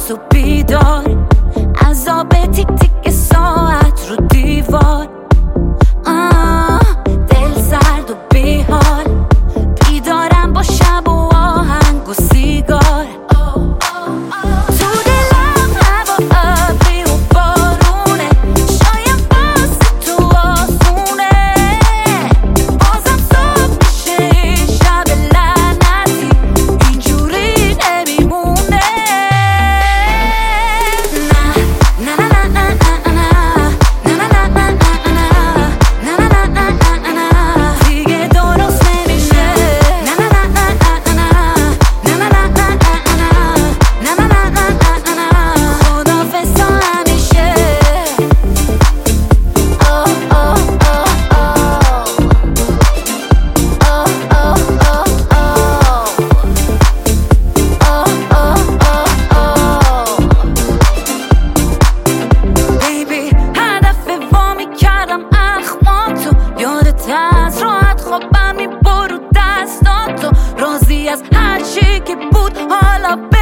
تو بیدار، عذاب تیک تیک ساعت رو دیوار، دل سرد و بیحال، بیدارم با شب و آهنگ و سیگار. تو دلم هوا ابری و بارونه، شاید واسه تو آسونه، بازم صبح میشه شب لعنتی اینجوری نمیمونه. نه نه نه نه نه نه نه نه نه نه نه دیگه درست نمیشه. نه نه نه نه نه نه نه نه خدافظ تا همیشه. بیبی هدف وامی کردم اخماتو، یادت از راحت خوابم میبرو دستاتو، راضی از هر چی که بود حالا